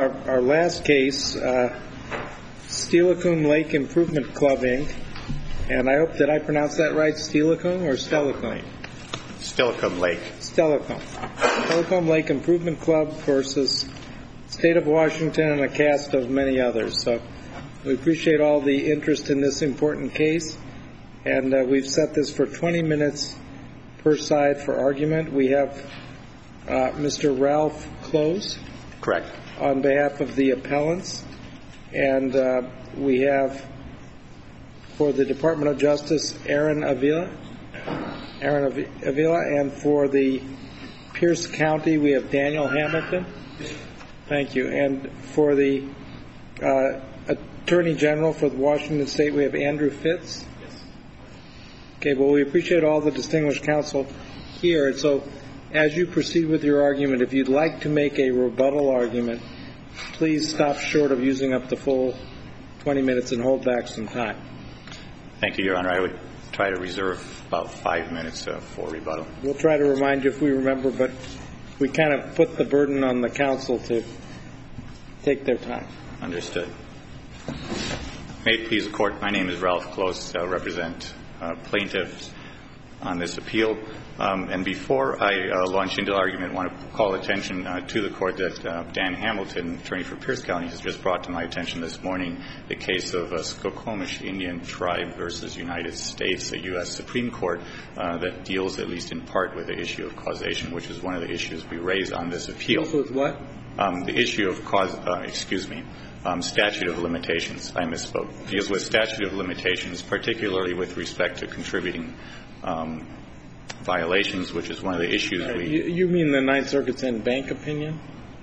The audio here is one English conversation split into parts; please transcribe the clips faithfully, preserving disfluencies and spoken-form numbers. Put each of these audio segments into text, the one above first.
our, our last case, uh, Steilacoom Lake Improvement Club, Incorporated. And I hope, did I pronounce that right? Steilacoom or Steilacoom? Steilacoom Lake. Steilacoom. Steilacoom Lake Improvement Club versus State of Washington and a cast of many others. So we appreciate all the interest in this important case. And uh, we've set this for twenty minutes per side for argument. We have uh, Mister Ralph Close. Correct. On behalf of the appellants. And uh, we have, for the Department of Justice, Aaron Avila. Aaron Avila. And for the Pierce County, we have Daniel Hamilton. Thank you. And for the uh, Attorney General for Washington State, we have Andrew Fitz. Yes. Okay, well, we appreciate all the distinguished counsel here. And so as you proceed with your argument, if you'd like to make a rebuttal argument, please stop short of using up the full twenty minutes and hold back some time. Thank you, Your Honor. I would try to reserve about five minutes uh, for rebuttal. We'll try to remind you if we remember, but we kind of put the burden on the counsel to take their time. Understood. May it please the Court, my name is Ralph Close. I represent uh, plaintiffs on this appeal. Um, and before I uh, launch into the argument, I want to call attention uh, to the Court that uh, Dan Hamilton, attorney for Pierce County, has just brought to my attention this morning the case of uh, Skokomish Indian Tribe versus United States, a U S Supreme Court uh, that deals at least in part with the issue of causation, which is one of the issues we raise on this appeal. Deals with what? Um, the issue of cause, uh, excuse me, um, statute of limitations. I misspoke. Deals with statute of limitations, particularly with respect to contributing um, violations, which is one of the issues uh, we... You, you mean the Ninth Circuit's en banc opinion?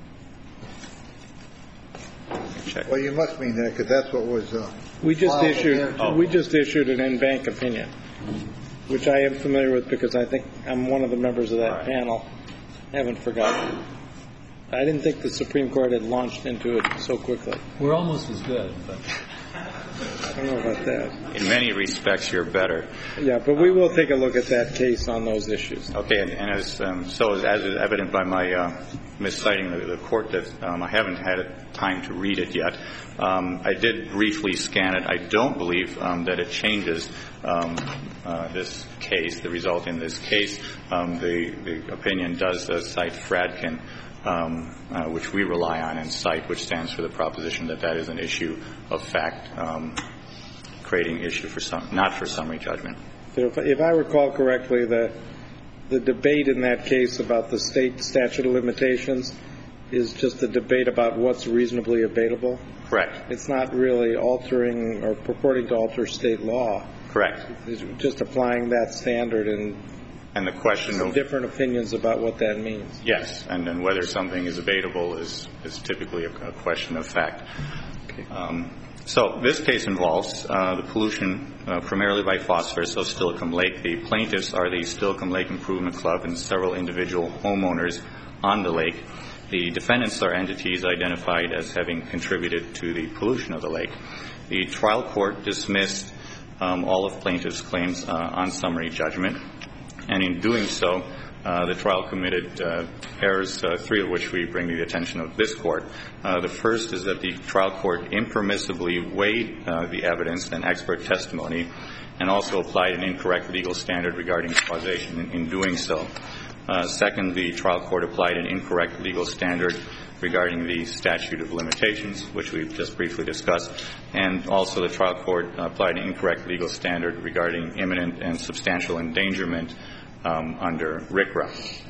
Check. Well, you must mean that because that's what was... Uh, we just issued Oh. we just issued an en banc opinion, which I am familiar with because I think I'm one of the members of that Right. panel. I haven't forgotten. I didn't think the Supreme Court had launched into it so quickly. We're almost as good, but I don't know about that. In many respects, you're better. Yeah, but we will take a look at that case on those issues. Okay, and, and as um, so as, as is evident by my uh, misciting the, the court that um, I haven't had time to read it yet. Um, I did briefly scan it. I don't believe um, that it changes um, uh, this case, the result in this case. Um, the, the opinion does uh, cite Fradkin, um, uh, which we rely on and cite, which stands for the proposition that that is an issue of fact, um, creating issue for some, not for summary judgment. So if, if I recall correctly, the the debate in that case about the state statute of limitations is just a debate about what's reasonably abatable. Correct. It's not really altering or purporting to alter state law. Correct. It's just applying that standard and And the question some of different opinions about what that means. yes, and then whether something is abatable is is typically a, a question of fact. Okay. Um, so this case involves uh, the pollution uh, primarily by phosphorus of Steilacoom Lake. The plaintiffs are the Steilacoom Lake Improvement Club and several individual homeowners on the lake. The defendants are entities identified as having contributed to the pollution of the lake. The trial court dismissed um, all of plaintiffs' claims uh, on summary judgment, and in doing so, uh, the trial committed uh, errors, uh, three of which we bring to the attention of this court. Uh, the first is that the trial court impermissibly weighed uh, the evidence and expert testimony and also applied an incorrect legal standard regarding causation in, in doing so. Uh, second, the trial court applied an incorrect legal standard regarding the statute of limitations, which we've just briefly discussed, and also the trial court applied an incorrect legal standard regarding imminent and substantial endangerment um, under RCRA.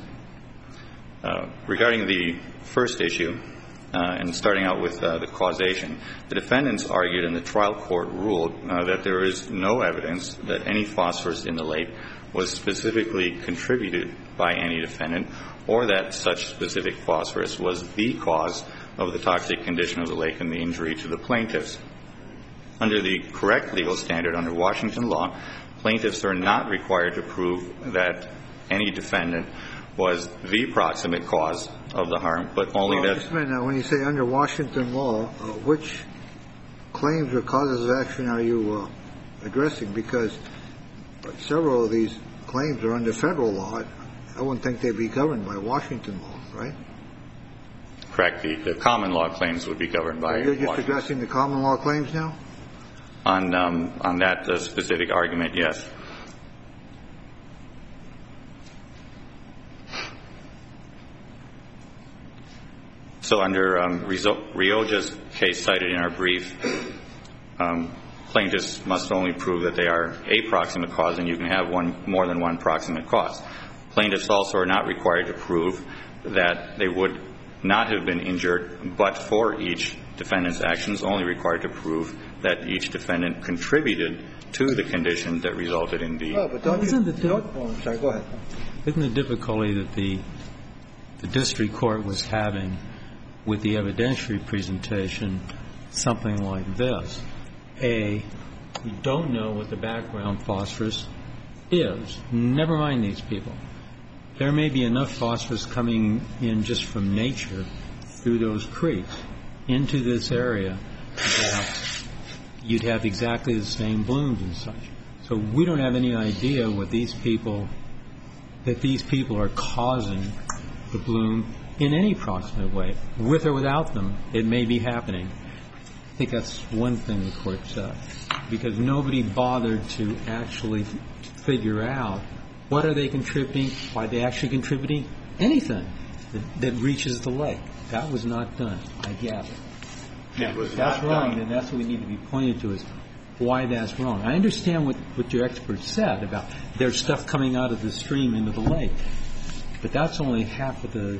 Uh, regarding the first issue, uh, and starting out with uh, the causation, the defendants argued and the trial court ruled uh, that there is no evidence that any phosphorus in the lake was specifically contributed by any defendant or that such specific phosphorus was the cause of the toxic condition of the lake and the injury to the plaintiffs. Under the correct legal standard under Washington law, plaintiffs are not required to prove that any defendant was the proximate cause of the harm, but only well, that... Just a minute now, when you say under Washington law, uh, which claims or causes of action are you uh, addressing? Because several of these claims are under federal law. I wouldn't think they'd be governed by Washington law, right? Correct. The, the common law claims would be governed by So you're just Washington. addressing the common law claims now? On, um, on that uh, specific argument, yes. So under um, Rioja's case cited in our brief, um, plaintiffs must only prove that they are a proximate cause, and you can have one more than one proximate cause. Plaintiffs also are not required to prove that they would not have been injured but for each defendant's actions, only required to prove that each defendant contributed to the condition that resulted in the... Oh, but don't Isn't you, the don't, oh, I'm sorry, go ahead. Isn't the difficulty that the the district court was having with the evidentiary presentation something like this? A, we don't know what the background phosphorus is. Never mind these people. There may be enough phosphorus coming in just from nature through those creeks into this area that you'd have exactly the same blooms and such. So we don't have any idea what these people, that these people are causing the bloom in any proximate way. With or without them, it may be happening. I think that's one thing the court said, because nobody bothered to actually figure out what are they contributing, why are they actually contributing anything that, that reaches the lake. That was not done, I gather. It was If that's not wrong, done. then that's what we need to be pointed to, is why that's wrong. I understand what, what your expert said about there's stuff coming out of the stream into the lake, but that's only half of the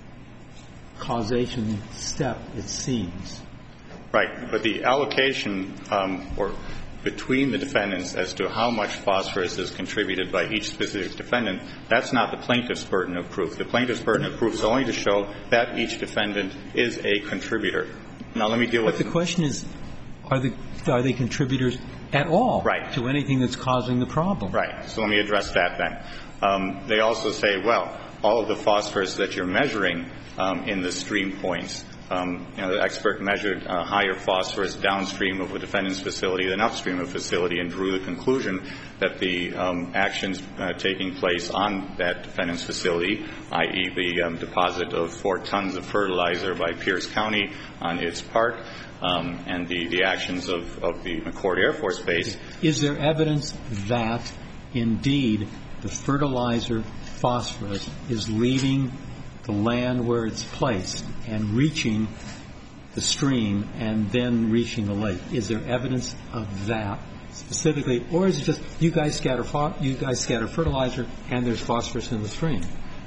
causation step, it seems. Right. But the allocation um, or between the defendants as to how much phosphorus is contributed by each specific defendant, that's not the plaintiff's burden of proof. The plaintiff's burden of proof is only to show that each defendant is a contributor. Now, let me deal with... But the question is, are the are they contributors at all right. to anything that's causing the problem? Right. So let me address that then. Um, they also say, well, all of the phosphorus that you're measuring um, in the stream points, um, you know, the expert measured uh, higher phosphorus downstream of a defendant's facility than upstream of a facility and drew the conclusion that the um, actions uh, taking place on that defendant's facility, that is the um, deposit of four tons of fertilizer by Pierce County on its part, um, and the, the actions of, of the McCord Air Force Base. Is there evidence that, indeed, the fertilizer phosphorus is leaving the land where it's placed and reaching the stream and then reaching the lake? Is there evidence of that specifically, or is it just you guys scatter you guys scatter fertilizer and there's phosphorus in the stream?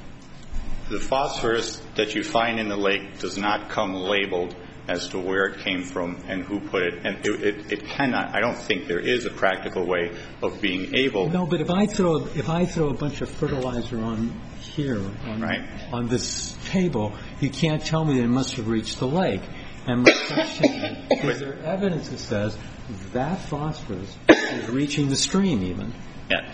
The phosphorus that you find in the lake does not come labeled as to where it came from and who put it, and it, it, it cannot. I don't think there is a practical way of being able. No, but if I throw if I throw a bunch of fertilizer on here on, right. on this table, you can't tell me that it must have reached the lake. And my question is, is there evidence that says that phosphorus is reaching the stream even? Yeah.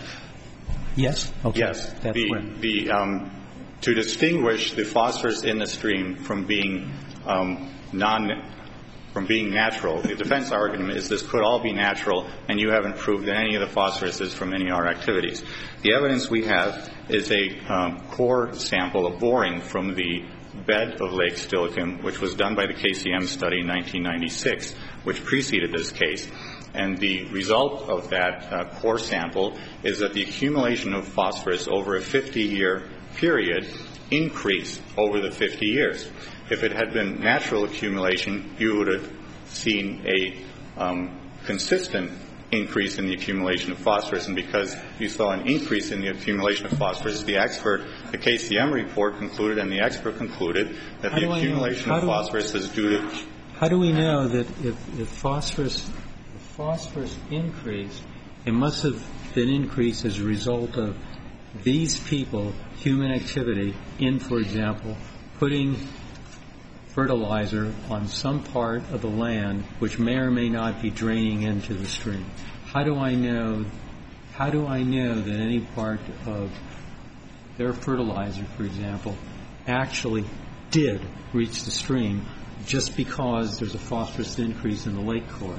Yes. Okay. Yes. That's the where. the um, to distinguish the phosphorus in the stream from being um, non from being natural. The defense argument is this could all be natural, and you haven't proved that any of the phosphorus is from any of our activities. The evidence we have is a um, core sample of boring from the bed of Lake Steilacoom, which was done by the K C M study in nineteen ninety-six, which preceded this case. And the result of that uh, core sample is that the accumulation of phosphorus over a fifty-year period increased over the fifty years. If it had been natural accumulation, you would have seen a um, consistent increase in the accumulation of phosphorus. And because you saw an increase in the accumulation of phosphorus, the expert, the K C M report concluded, and the expert concluded, that the accumulation of phosphorus is due to... How do we know that if, if phosphorus, if phosphorus increased, it must have been increased as a result of these people, human activity, in, for example, putting fertilizer on some part of the land which may or may not be draining into the stream? How do I know how do I know that any part of their fertilizer, for example, actually did reach the stream just because there's a phosphorus increase in the lake core?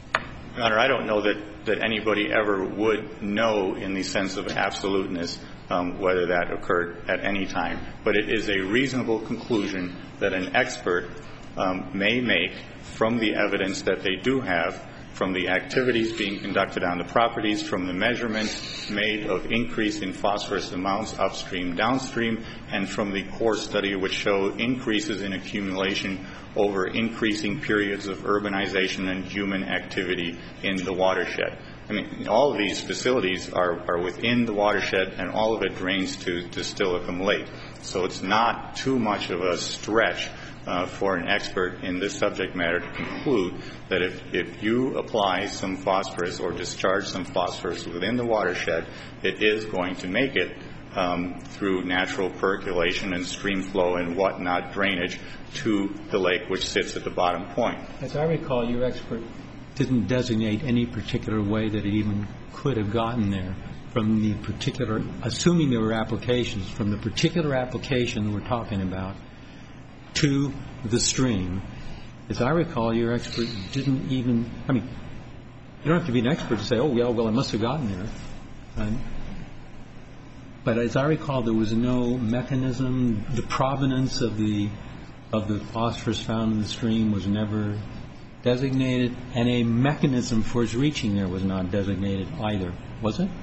Your Honor, I don't know that, that anybody ever would know in the sense of absoluteness um, whether that occurred at any time. But it is a reasonable conclusion that an expert um, may make from the evidence that they do have, from the activities being conducted on the properties, from the measurements made of increase in phosphorus amounts upstream, downstream, and from the core study which showed increases in accumulation over increasing periods of urbanization and human activity in the watershed. I mean, all of these facilities are, are within the watershed, and all of it drains to, to Steilacoom Lake. So it's not too much of a stretch Uh, for an expert in this subject matter to conclude that if, if you apply some phosphorus or discharge some phosphorus within the watershed, it is going to make it um, through natural percolation and stream flow and whatnot drainage to the lake, which sits at the bottom point. As I recall, your expert didn't designate any particular way that it even could have gotten there from the particular, assuming there were applications, from the particular application we're talking about to the stream. As I recall, your expert didn't even, I mean, you don't have to be an expert to say, oh, yeah, well, it must have gotten there. Right? But as I recall, there was no mechanism, the provenance of the of the phosphorus found in the stream was never designated, and a mechanism for its reaching there was not designated either, was it?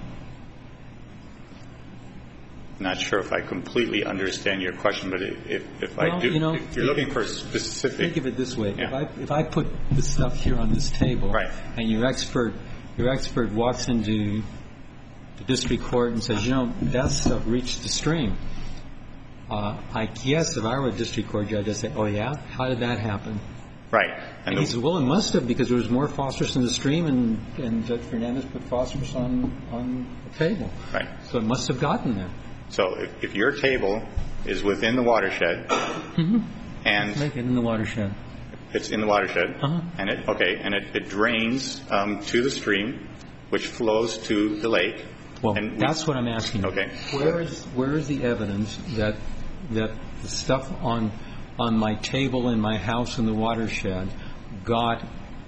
Not sure if I completely understand your question, but if, if well, I do, you know, if you're looking for a specific. Think of it this way: yeah. if I if I put the stuff here on this table, right. and your expert your expert walks into the district court and says, you know, that stuff reached the stream. Uh, I guess if I were a district court judge, I'd say, oh yeah, how did that happen? Right. And, and he said, well, it must have, because there was more phosphorus in the stream, and, and Judge Fernandez put phosphorus on on the table. Right. So it must have gotten there. So if, if your table is within the watershed, mm-hmm. and make it in the watershed, it's in the watershed, uh-huh. and it okay, and it, it drains um, to the stream, which flows to the lake. Well, and that's what I'm asking. Okay. Where is where is the evidence that that the stuff on on my table in my house in the watershed got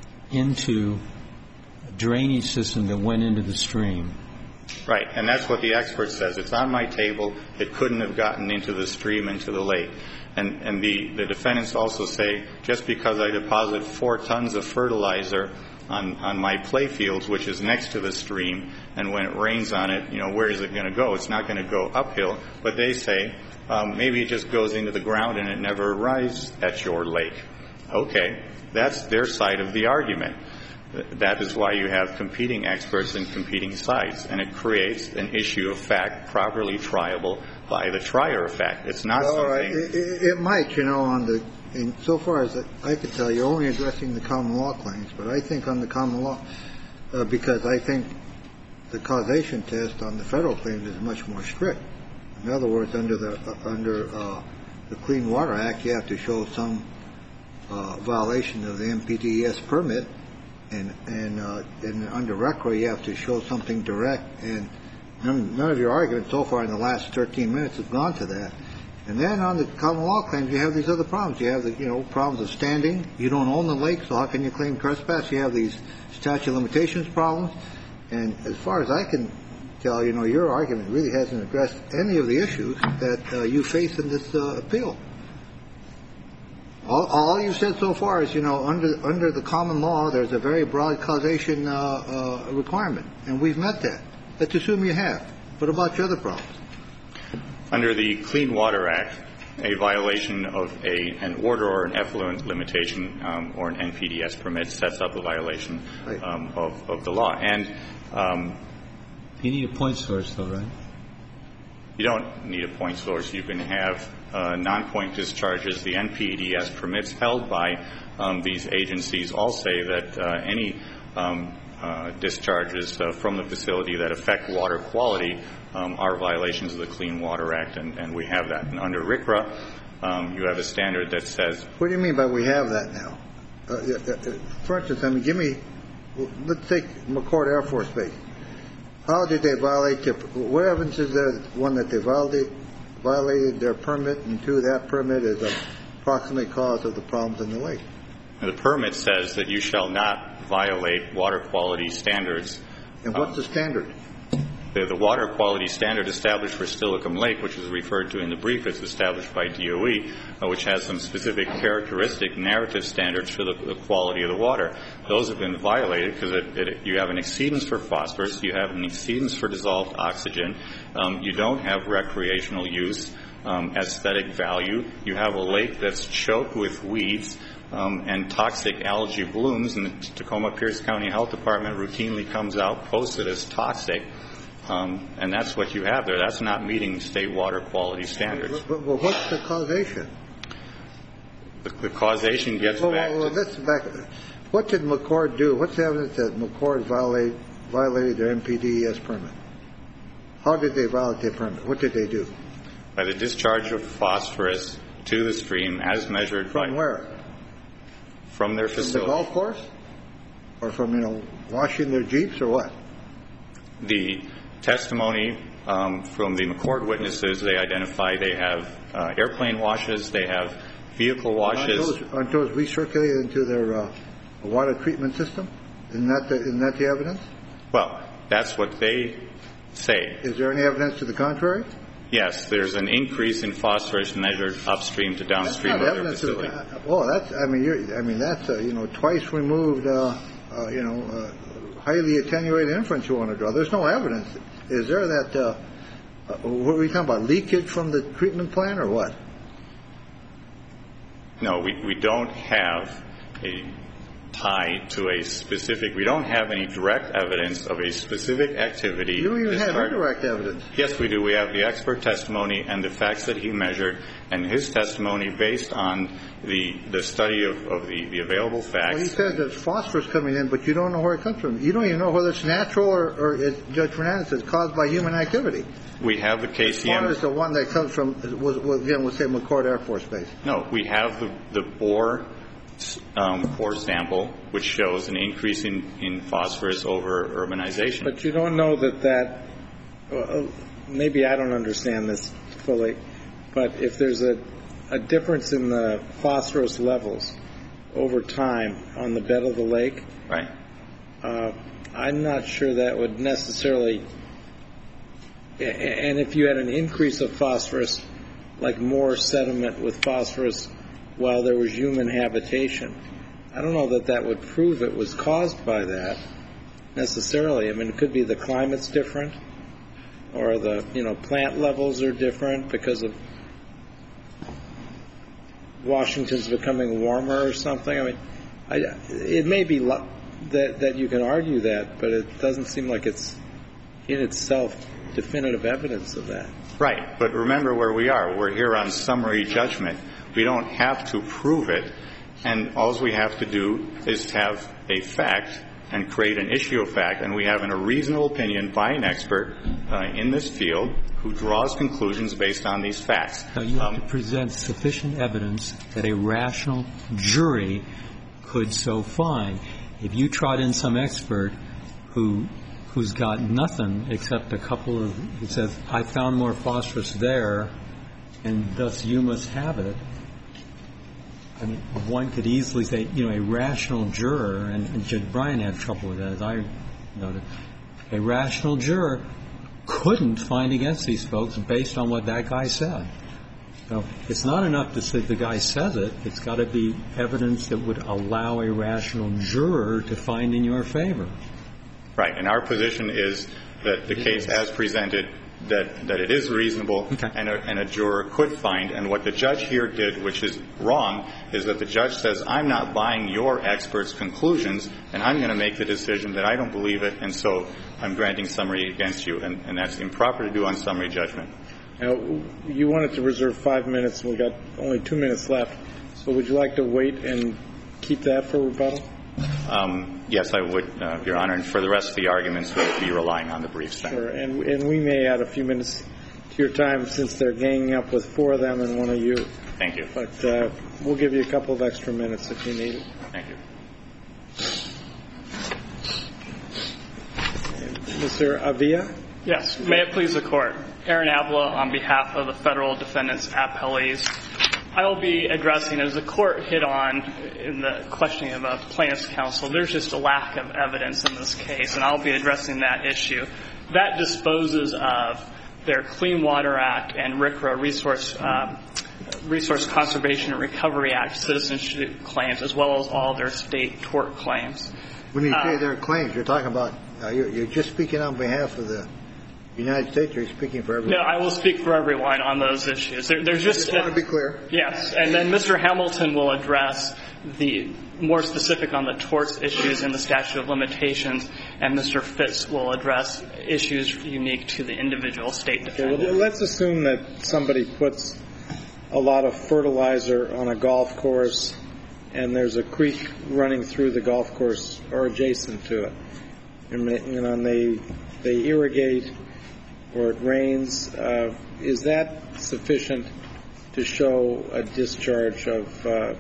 into a drainage system that went into the stream? Right, and that's what the expert says. It's on my table. It couldn't have gotten into the stream, into the lake. And, and the, the defendants also say, just because I deposit four tons of fertilizer on, on my play fields, which is next to the stream, and when it rains on it, you know, where is it going to go? It's not going to go uphill. But they say, um, maybe it just goes into the ground and it never arrives at your lake. Okay, that's their side of the argument. That is why you have competing experts and competing sides, and it creates an issue of fact properly triable by the trier of fact. It's not well, something. Right. It, it might, you know, on the. In so far as I could tell, you're only addressing the common law claims, but I think on the common law, uh, because I think the causation test on the federal claims is much more strict. In other words, under the uh, under uh, the Clean Water Act, you have to show some uh, violation of the M P D E S permit. And and, uh, and under RCRA, you have to show something direct. And none, none of your arguments so far in the last thirteen minutes have gone to that. And then on the common law claims, you have these other problems. You have the you know problems of standing. You don't own the lake, so how can you claim trespass? You have these statute of limitations problems. And as far as I can tell, you know, your argument really hasn't addressed any of the issues that uh, you face in this uh, appeal. All, all you've said so far is, you know, under under the common law, there's a very broad causation uh, uh, requirement, and we've met that. Let's assume you have. What about your other problems? Under the Clean Water Act, a violation of a an order or an effluent limitation um, or an N P D S permit sets up a violation right. um, of, of the law. And um, you need a point source, though, right? You don't need a point source. You can have uh, non-point discharges. The N P D S permits held by um, these agencies all say that uh, any um, uh, discharges uh, from the facility that affect water quality um, are violations of the Clean Water Act, and, and we have that. And under RCRA, um, you have a standard that says. What do you mean by we have that now? Uh, uh, for instance, I mean, give me. Let's take McCord Air Force Base. How did they violate their, what evidence is there, one, that they violated, violated their permit, and two, that permit is a proximate cause of the problems in the lake? The permit says that you shall not violate water quality standards. And what's um, the standard? the, the water quality standard established for Steilacoom Lake, which is referred to in the brief, is established by D O E, uh, which has some specific characteristic narrative standards for the, the quality of the water. Those have been violated because it, it, you have an exceedance for phosphorus, you have an exceedance for dissolved oxygen, um, you don't have recreational use, um, aesthetic value, you have a lake that's choked with weeds, Um, and toxic algae blooms, and the Tacoma Pierce County Health Department routinely comes out, posts it as toxic, um, and that's what you have there. That's not meeting state water quality standards. But, but what's the causation? The, the causation gets well, back well, to... let's back. What did McCord do? What's the evidence that McCord violate, violated their M P D E S permit? How did they violate their permit? What did they do? By the discharge of phosphorus to the stream as measured From by... where? From their facility. From the golf course? Or from, you know, washing their Jeeps or what? The testimony um, from the McCord witnesses, they identify they have uh, airplane washes, they have vehicle washes. Aren't those, aren't those recirculated into their uh, water treatment system? Isn't that, the, isn't that the evidence? Well, that's what they say. Is there any evidence to the contrary? Yes, there's an increase in phosphorus measured upstream to downstream That's not of their evidence facility. of, uh, well, that's, I mean, you're, I mean, that's, uh, you know, twice removed, uh, uh, you know, uh, highly attenuated inference you want to draw. There's no evidence. Is there that, uh, uh, what are we talking about, leakage from the treatment plant or what? No, we, we don't have a tie to a specific, we don't have any direct evidence of a specific activity. You don't even have started, indirect evidence. Yes, we do. We have the expert testimony and the facts that he measured, and his testimony based on the the study of, of the, the available facts. Well, he says there's phosphorus coming in, but you don't know where it comes from. You don't even know whether it's natural or, or as Judge Fernandez says, caused by human activity. We have the K C M. As far as the one that comes from, was, was, again, we'll say McCord Air Force Base. No, we have the, the bore Um, core sample, which shows an increase in, in phosphorus over urbanization. But you don't know that that, uh, maybe I don't understand this fully, but if there's a, a difference in the phosphorus levels over time on the bed of the lake, right? Uh, I'm not sure that would necessarily, and if you had an increase of phosphorus, like more sediment with phosphorus while there was human habitation, I don't know that that would prove it was caused by that necessarily. I mean, it could be the climate's different, or the, you know, plant levels are different because of Washington's becoming warmer or something. I mean, I, it may be lo- that that you can argue that, but it doesn't seem like it's in itself definitive evidence of that. Right, but remember where we are. We're here on summary judgment. We don't have to prove it, and all we have to do is have a fact and create an issue of fact, and we have a reasonable opinion by an expert uh, in this field who draws conclusions based on these facts. Now, you have um, to present sufficient evidence that a rational jury could so find. If you trot in some expert who who's got nothing except a couple of, who says, I found more phosphorus there, and thus you must have it, I mean, one could easily say, you know, a rational juror, and, and Judge Bryan had trouble with that, as I noted, a rational juror couldn't find against these folks based on what that guy said. So it's not enough to say the guy says it. It's got to be evidence that would allow a rational juror to find in your favor. Right, and our position is that the case as presented, that, that it is reasonable, okay, and, a, and a juror could find. And what the judge here did, which is wrong, is that the judge says, I'm not buying your expert's conclusions, and I'm going to make the decision that I don't believe it, and so I'm granting summary against you. And, and that's improper to do on summary judgment. Now, you wanted to reserve five minutes, and we've got only two minutes left. So would you like to wait and keep that for rebuttal? Um, yes, I would, uh, Your Honor. And for the rest of the arguments, we'll be relying on the briefs. Sure. And, and we may add a few minutes to your time since they're ganging up with four of them and one of you. Thank you. But uh, we'll give you a couple of extra minutes if you need it. Thank you. Mister Avila? Yes. May it please the Court. Aaron Avila on behalf of the federal defendants appellees. I will be addressing, as the Court hit on in the questioning of a plaintiff's counsel, there's just a lack of evidence in this case, and I'll be addressing that issue. that disposes of their Clean Water Act and R C R A Resource um, Resource Conservation and Recovery Act citizenship claims, as well as all their state tort claims. When you uh, say their claims, you're talking about uh, you're, you're just speaking on behalf of the United States, or you're speaking for everyone? No, I will speak for everyone on those issues. There, there's just, I just want to be clear. Yes, and then Mister Hamilton will address the more specific on the torts issues and the statute of limitations, and Mister Fitz will address issues unique to the individual state defendant. Okay, well, let's assume that somebody puts a lot of fertilizer on a golf course, and there's a creek running through the golf course or adjacent to it, and they, you know, and they they irrigate, or it rains. Uh, is that sufficient to show a discharge of uh,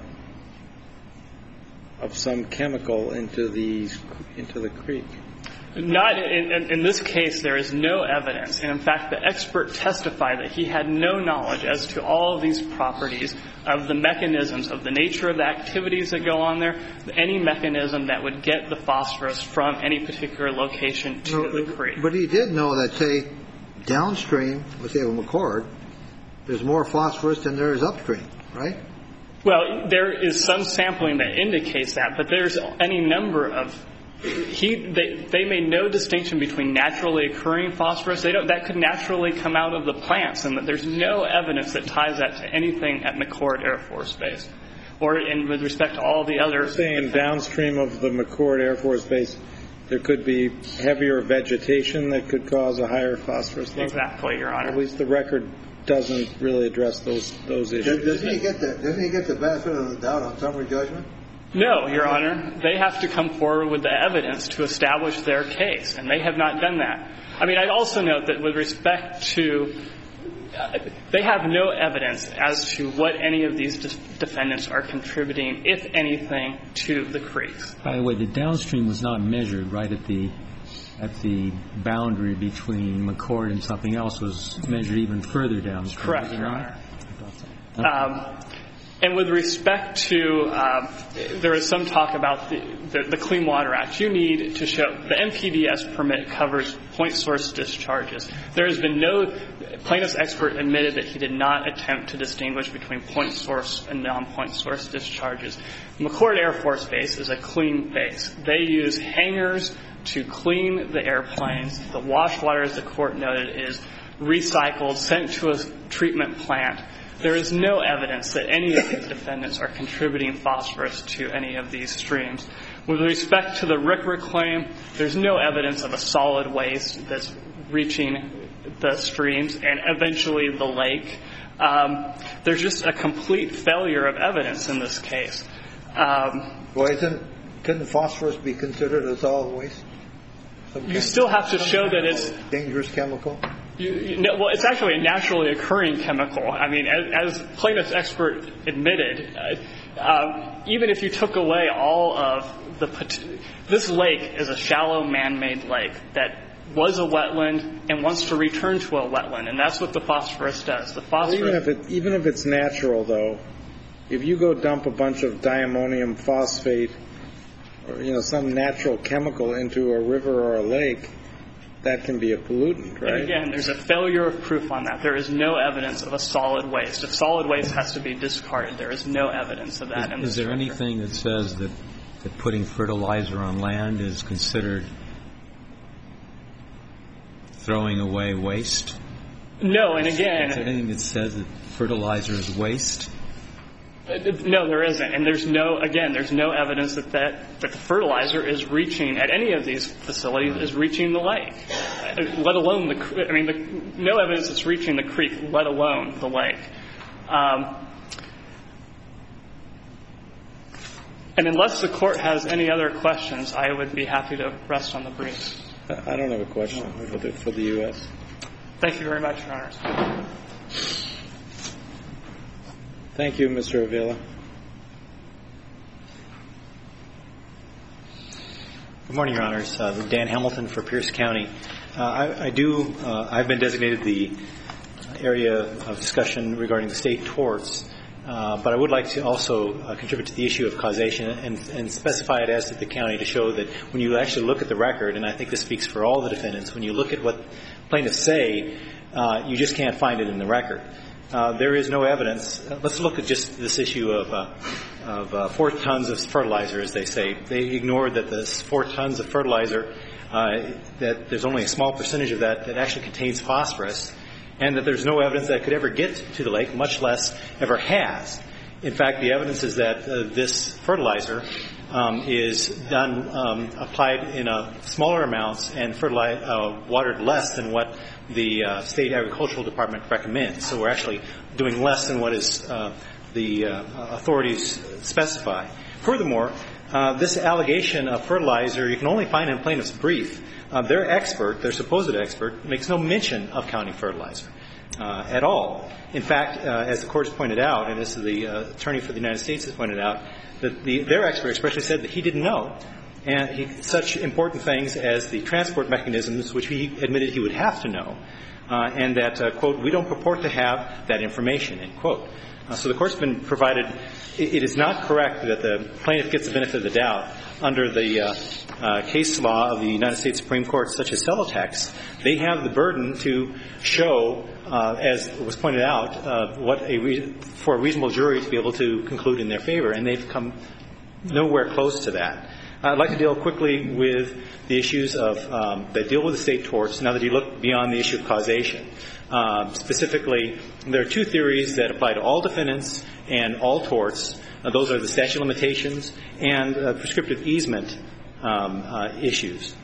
of some chemical into the into the creek? Not in, in, in this case, there is no evidence. And in fact, the expert testified that he had no knowledge as to all of these properties, of the mechanisms, of the nature of the activities that go on there, any mechanism that would get the phosphorus from any particular location to No, the creek. But he did know that, say, downstream, let's say of McCord, there's more phosphorus than there is upstream, right? Well, there is some sampling that indicates that, but there's any number of he they, they made no distinction between naturally occurring phosphorus. They don't, that could naturally come out of the plants, and there's no evidence that ties that to anything at McCord Air Force Base, or in with respect to all the other. You're saying downstream of the McCord Air Force Base, there could be heavier vegetation that could cause a higher phosphorus level? Exactly, Your Honor. At least the record doesn't really address those those issues. Doesn't he get the Doesn't he get the benefit of the doubt on summary judgment? No, Your Honor. They have to come forward with the evidence to establish their case, and they have not done that. I mean, I'd also note that with respect to uh, they have no evidence as to what any of these de- defendants are contributing, if anything, to the creeks. By the way, the downstream was not measured right at the at the boundary between McCord and something else. Was measured even further downstream. Correct, Your Honor. Um, And with respect to, uh, there is some talk about the, the, the Clean Water Act. You need to show the M P D S permit covers point source discharges. There has been no plaintiff's expert admitted that he did not attempt to distinguish between point source and non-point source discharges. McCord Air Force Base is a clean base. They use hangars to clean the airplanes. The wash water, as the court noted, is recycled, sent to a treatment plant. There is no evidence that any of these defendants are contributing phosphorus to any of these streams. With respect to the R C R A claim, there's no evidence of a solid waste that's reaching the streams and eventually the lake. Um, there's just a complete failure of evidence in this case. Um, Well, isn't couldn't phosphorus be considered a solid waste? Some you kind still of, have to show that it's dangerous chemical. You, you know, well, it's actually a naturally occurring chemical. I mean, as, as plaintiff's expert admitted, uh, uh, even if you took away all of the – this lake is a shallow man-made lake that was a wetland and wants to return to a wetland, and that's what the phosphorus does. The phosphorus – even if it, even if it's natural, though, if you go dump a bunch of diammonium phosphate or, you know, some natural chemical into a river or a lake – that can be a pollutant, right? And again, there's a failure of proof on that. There is no evidence of a solid waste. If solid waste has to be discarded, there is no evidence of that. Is, in is this there record. anything that says that, that putting fertilizer on land is considered throwing away waste? No, and again... Is there anything that says that fertilizer is waste? No, there isn't. And there's no, again, there's no evidence that, that, that the fertilizer is reaching, at any of these facilities, is reaching the lake, let alone the, I mean, the, no evidence it's reaching the creek, let alone the lake. Um, and unless the court has any other questions, I would be happy to rest on the briefs. I don't have a question for the, for the U S Thank you very much, Your Honors. Thank you, Mister Avila. Good morning, Your Honors. Uh, Dan Hamilton for Pierce County. Uh, I, I do, uh, I've been designated the area of discussion regarding the state torts, Uh, but I would like to also uh, contribute to the issue of causation and, and specify it as to the county to show that when you actually look at the record, and I think this speaks for all the defendants, when you look at what plaintiffs say, uh, you just can't find it in the record. Uh, there is no evidence. Uh, let's look at just this issue of, uh, of uh, four tons of fertilizer, as they say. They ignored that the four tons of fertilizer, uh, that there's only a small percentage of that that actually contains phosphorus, and that there's no evidence that could ever get to the lake, much less ever has. In fact, the evidence is that uh, this fertilizer um, is done, um, applied in a smaller amounts and fertili- uh, watered less than what the uh, State Agricultural Department recommends. So we're actually doing less than what is uh, the uh, authorities specify. Furthermore, uh, this allegation of fertilizer you can only find in plaintiff's brief. Uh, their expert, their supposed expert, makes no mention of county fertilizer uh, at all. In fact, uh, as the Court has pointed out, and this is the uh, attorney for the United States has pointed out, that the, their expert expressly said that he didn't know. And he, such important things as the transport mechanisms, which he admitted he would have to know, uh, and that, uh, quote, we don't purport to have that information, end quote. Uh, so the Court's been provided, it, it is not correct that the plaintiff gets the benefit of the doubt under the uh, uh, case law of the United States Supreme Court, such as Celotex. They have the burden to show, uh, as was pointed out, uh, what a re- for a reasonable jury to be able to conclude in their favor, and they've come nowhere close to that. I'd like to deal quickly with the issues of um, that deal with the state torts, now that you look beyond the issue of causation. Uh, specifically, there are two theories that apply to all defendants and all torts. Uh, those are the statute of limitations and uh, prescriptive easement um, uh, issues.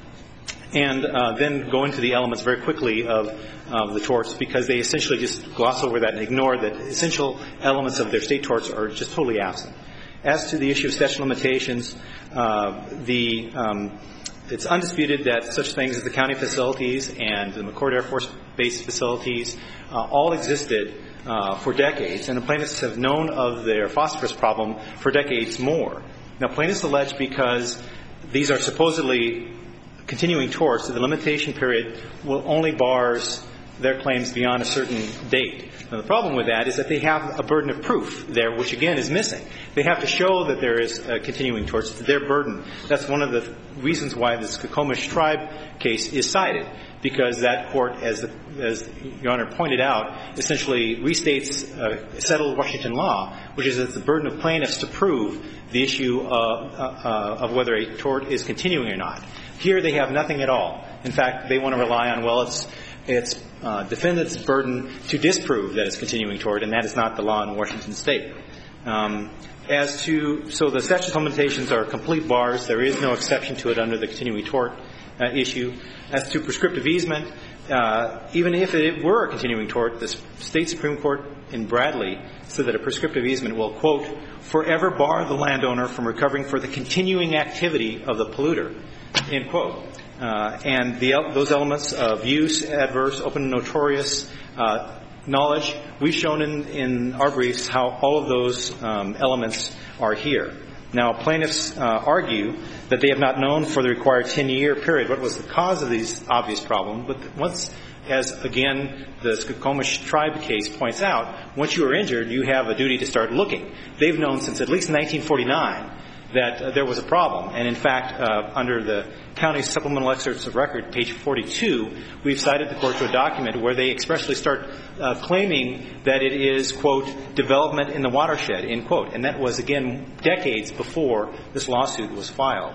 And uh, then go into the elements very quickly of, of the torts, because they essentially just gloss over that and ignore that essential elements of their state torts are just totally absent. As to the issue of statute of limitations, uh, the um, it's undisputed that such things as the county facilities and the McCord Air Force Base facilities uh, all existed uh, for decades, and the plaintiffs have known of their phosphorus problem for decades more. Now, plaintiffs allege because these are supposedly continuing torts that the limitation period will only bars their claims beyond a certain date. Now, the problem with that is that they have a burden of proof there, which again is missing. They have to show that there is a continuing torts. It's their burden. That's one of the reasons why the Skokomish tribe case is cited, because that court, as, the, as Your Honor pointed out, essentially restates uh, settled Washington law, which is that it's the burden of plaintiffs to prove the issue of, uh, of whether a tort is continuing or not. Here they have nothing at all. In fact, they want to rely on, well, it's it's uh, defendant's burden to disprove that it's continuing tort, and that is not the law in Washington State. Um, as to, so the statute of limitations are complete bars. There is no exception to it under the continuing tort uh, issue. As to prescriptive easement, uh, even if it were a continuing tort, the State Supreme Court in Bradley said that a prescriptive easement will, quote, forever bar the landowner from recovering for the continuing activity of the polluter, end quote. Uh, and the, those elements of use, adverse, open and notorious uh, knowledge, we've shown in, in our briefs how all of those um, elements are here. Now, plaintiffs uh, argue that they have not known for the required ten-year period what was the cause of these obvious problems, but once, as again the Skokomish tribe case points out, once you are injured, you have a duty to start looking. They've known since at least nineteen forty-nine that uh, there was a problem. And in fact, uh, under the county's supplemental excerpts of record, page forty-two, we've cited the court to a document where they expressly start uh, claiming that it is, quote, development in the watershed, end quote. And that was, again, decades before this lawsuit was filed.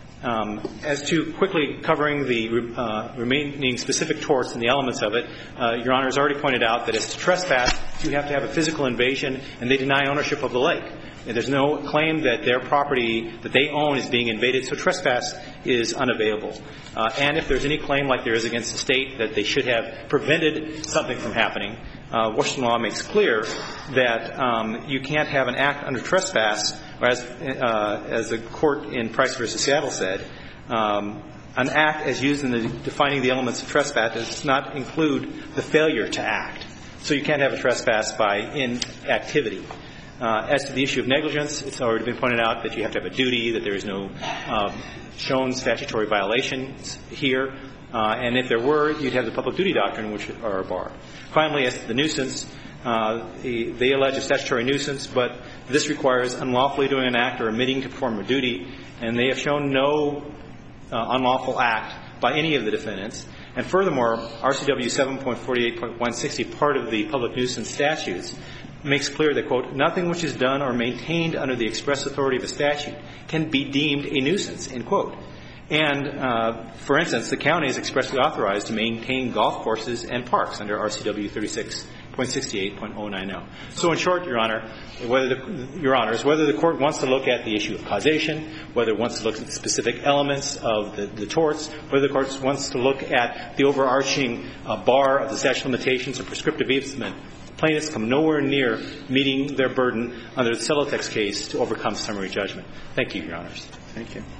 Um, as to quickly covering the uh, remaining specific torts and the elements of it, uh, Your Honor has already pointed out that as to trespass, you have to have a physical invasion, and they deny ownership of the lake. And there's no claim that their property that they own is being invaded, so trespass is unavailable. Uh, and if there's any claim like there is against the state that they should have prevented something from happening, uh, Washington law makes clear that um, you can't have an act under trespass, or as, uh, as the court in Price versus Seattle said, um, an act as used in the defining the elements of trespass does not include the failure to act. So you can't have a trespass by inactivity. Uh, as to the issue of negligence, it's already been pointed out that you have to have a duty, that there is no um, shown statutory violations here. Uh, and if there were, you'd have the public duty doctrine, which are a bar. Finally, as to the nuisance, Uh, the, they allege a statutory nuisance, but this requires unlawfully doing an act or omitting to perform a duty, and they have shown no uh, unlawful act by any of the defendants. And furthermore, R C W seven point forty-eight point one sixty, part of the public nuisance statutes, makes clear that, quote, nothing which is done or maintained under the express authority of a statute can be deemed a nuisance, end quote. And, uh, for instance, the county is expressly authorized to maintain golf courses and parks under R C W thirty-six point sixty-eight point oh nine oh. So in short, Your Honor, whether the, Your Honors, whether the Court wants to look at the issue of causation, whether it wants to look at the specific elements of the, the torts, whether the Court wants to look at the overarching uh, bar of the statute of limitations or prescriptive easement, plaintiffs come nowhere near meeting their burden under the Celotex case to overcome summary judgment. Thank you, Your Honors. Thank you.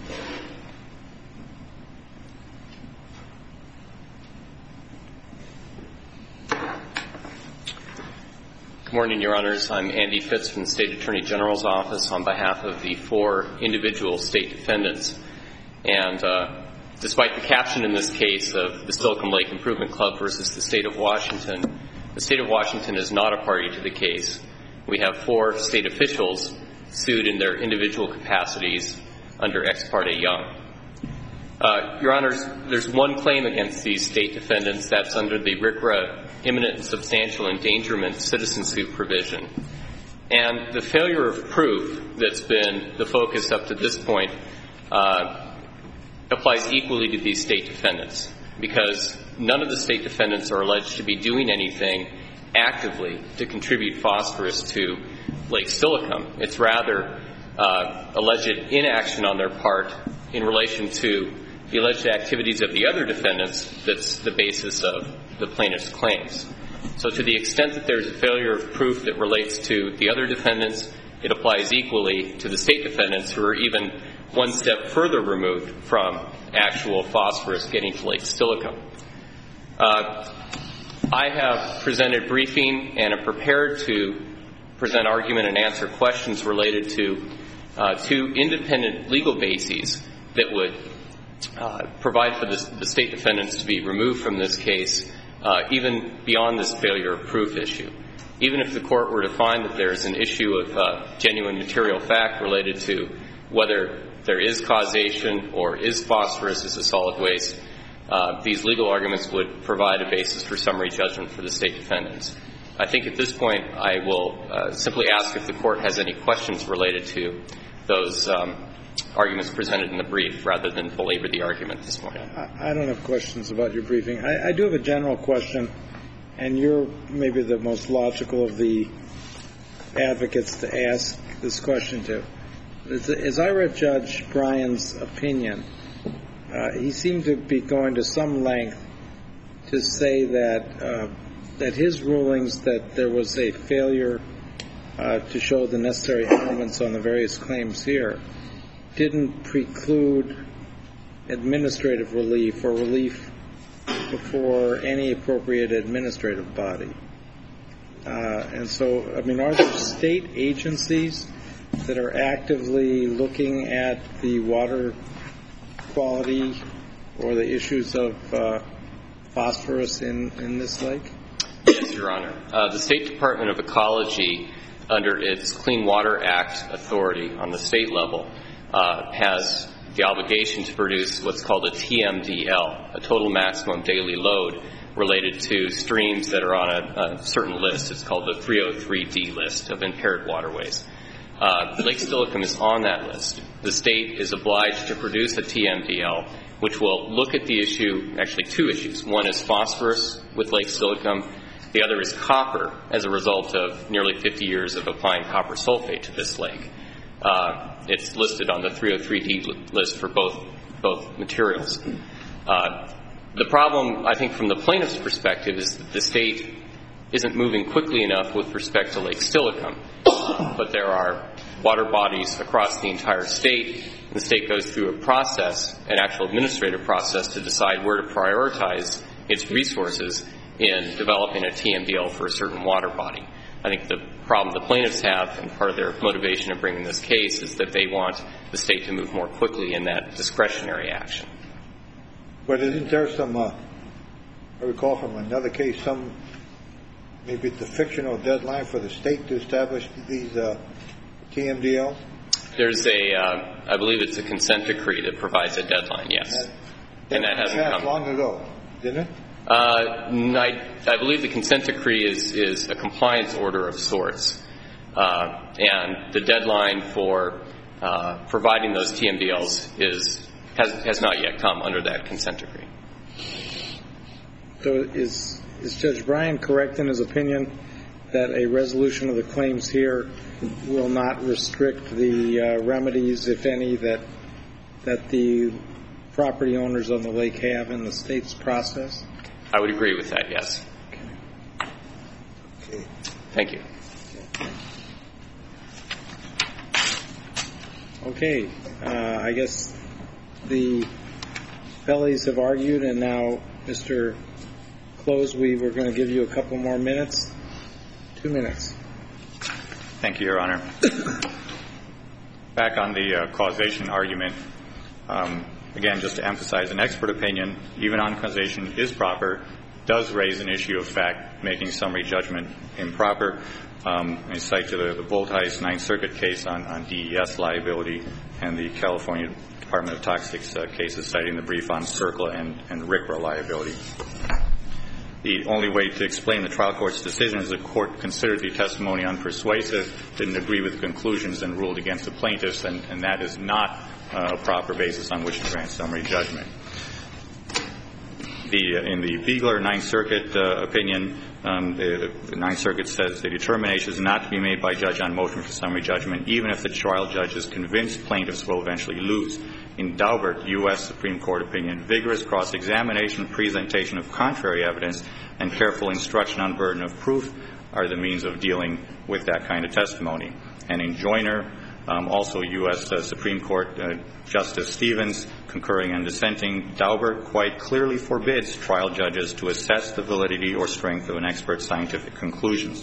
Good morning, Your Honors. I'm Andy Fitz from the State Attorney General's Office on behalf of the four individual state defendants. And uh, despite the caption in this case of the Stilcomb Lake Improvement Club versus the State of Washington, the State of Washington is not a party to the case. We have four state officials sued in their individual capacities under Ex parte Young. Uh, Your Honors, there's one claim against these state defendants. That's under the R C R A imminent and substantial endangerment citizen suit provision. And the failure of proof that's been the focus up to this point uh, applies equally to these state defendants, because none of the state defendants are alleged to be doing anything actively to contribute phosphorus to Lake Stilcomb. It's rather uh, alleged inaction on their part in relation to the alleged activities of the other defendants that's the basis of the plaintiff's claims. So to the extent that there's a failure of proof that relates to the other defendants, it applies equally to the state defendants who are even one step further removed from actual phosphorus getting to Lake Stilcomb. Uh, I have presented briefing and am prepared to present argument and answer questions related to uh, two independent legal bases that would uh, provide for this, the state defendants to be removed from this case, uh, even beyond this failure of proof issue. Even if the court were to find that there is an issue of uh, genuine material fact related to whether there is causation or is phosphorus as a solid waste, uh, these legal arguments would provide a basis for summary judgment for the state defendants. I think at this point I will uh, simply ask if the court has any questions related to those um, arguments presented in the brief, rather than belabor the argument this morning. I, I don't have questions about your briefing. I, I do have a general question, and you're maybe the most logical of the advocates to ask this question to. As, as I read Judge Bryan's opinion, uh, he seemed to be going to some length to say that uh, that his rulings that there was a failure uh, to show the necessary elements on the various claims here didn't preclude administrative relief or relief before any appropriate administrative body. Uh, and so, I mean, are there state agencies that are actively looking at the water quality or the issues of uh, phosphorus in, in this lake? Yes, Your Honor. Uh, the State Department of Ecology, under its Clean Water Act authority on the state level, uh, has the obligation to produce what's called a T M D L, a total maximum daily load, related to streams that are on a, a certain list. It's called the three oh three D list of impaired waterways. Uh, Lake Stilcomb is on that list. The state is obliged to produce a T M D L, which will look at the issue, actually two issues. One is phosphorus with Lake Stilcomb. The other is copper, as a result of nearly fifty years of applying copper sulfate to this lake. Uh, it's listed on the three oh three D list for both both materials. Uh, the problem, I think, from the plaintiff's perspective is that the state isn't moving quickly enough with respect to Lake Stilcomb. Uh, but there are water bodies across the entire state. And the state goes through a process, an actual administrative process, to decide where to prioritize its resources in developing a T M D L for a certain water body. I think the problem the plaintiffs have, and part of their motivation of bringing this case, is that they want the state to move more quickly in that discretionary action. But isn't there some, uh, I recall from another case, some maybe it's a fictional deadline for the state to establish these uh, T M D Ls? There's a, uh, I believe it's a consent decree that provides a deadline, yes. That, and that hasn't passed come. long ago, didn't it? Uh, I, I believe the consent decree is, is a compliance order of sorts. Uh, and the deadline for uh, providing those T M D Ls is, has, has not yet come under that consent decree. So is, is Judge Bryan correct in his opinion that a resolution of the claims here will not restrict the uh, remedies, if any, that that the property owners on the lake have in the state's process? I would agree with that, yes. Okay. Thank you. Okay. Uh, I guess the fellies have argued, and now, Mister Close, we were going to give you a couple more minutes. Two minutes. Thank you, Your Honor. Back on the uh, causation argument, um, again, just to emphasize, an expert opinion, even on causation, is proper, does raise an issue of fact, making summary judgment improper. Um, I cite to the, the Voltheis Ninth Circuit case on, on D E S liability and the California Department of Toxics uh, cases citing the brief on CERCLA and, and R C R A liability. The only way to explain the trial court's decision is the court considered the testimony unpersuasive, didn't agree with the conclusions, and ruled against the plaintiffs, and, and that is not uh, a proper basis on which to grant summary judgment. The, uh, in the Beegler Ninth Circuit uh, opinion, um, the, the Ninth Circuit says the determination is not to be made by judge on motion for summary judgment, even if the trial judge is convinced plaintiffs will eventually lose. In Daubert, U S Supreme Court opinion, vigorous cross-examination, presentation of contrary evidence, and careful instruction on burden of proof are the means of dealing with that kind of testimony. And in Joyner, um, also U S Uh, Supreme Court uh, Justice Stevens, concurring and dissenting, Daubert quite clearly forbids trial judges to assess the validity or strength of an expert's scientific conclusions.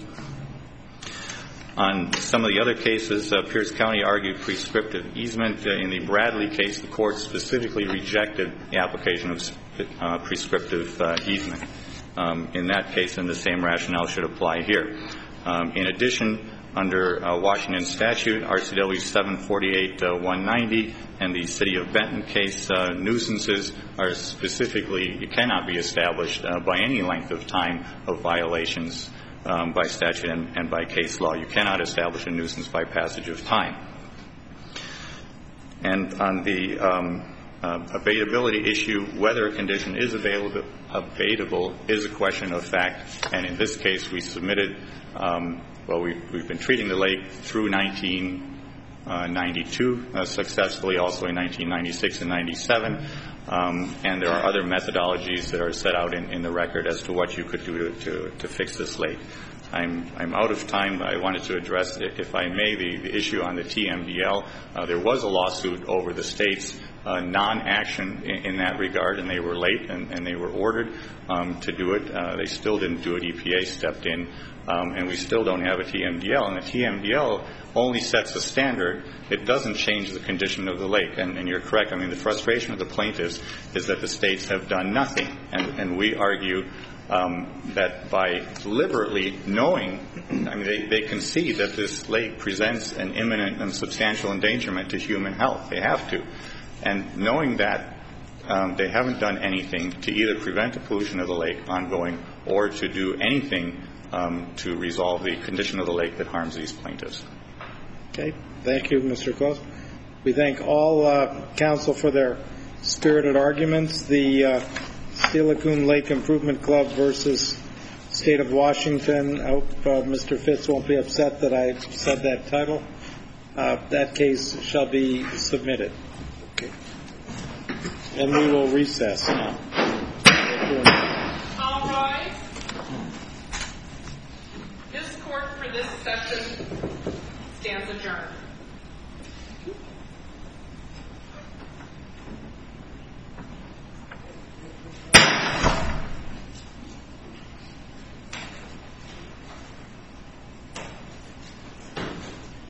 On some of the other cases, uh, Pierce County argued prescriptive easement. Uh, in the Bradley case, the court specifically rejected the application of uh, prescriptive uh, easement. Um, in that case, and the same rationale should apply here. Um, in addition, under uh, Washington statute, R C W seven forty-eight one ninety and the City of Benton case, uh, nuisances are specifically, cannot be established uh, by any length of time of violations Um, by statute and, and by case law. You cannot establish a nuisance by passage of time. And on the um, uh, abatability issue, whether a condition is available, abatable is a question of fact. And in this case, we submitted, um, well, we've, we've been treating the lake through nineteen ninety-two uh, successfully, also in nineteen ninety-six and ninety-seven. Um, and there are other methodologies that are set out in, in the record as to what you could do to, to, to fix this lake. I'm, I'm out of time, but I wanted to address, if I may, the, the issue on the T M D L. Uh, there was a lawsuit over the state's uh, non-action in, in that regard, and they were late, and, and they were ordered um, to do it. Uh, they still didn't do it. E P A stepped in, um, and we still don't have a T M D L. And the T M D L only sets a standard. It doesn't change the condition of the lake. And, and you're correct. I mean, the frustration of the plaintiffs is that the states have done nothing. And, and we argue um, that by deliberately knowing, I mean, they, they concede that this lake presents an imminent and substantial endangerment to human health. They have to. And knowing that, um, they haven't done anything to either prevent the pollution of the lake ongoing or to do anything um, to resolve the condition of the lake that harms these plaintiffs. Okay. Thank you, Mister Close. We thank all uh, counsel for their spirited arguments. The uh, Steel Lagoon Lake Improvement Club versus State of Washington. I hope uh, Mister Fitz won't be upset that I said that title. Uh, that case shall be submitted. Okay. And we will recess now. All rise. This court for this session stands adjourned.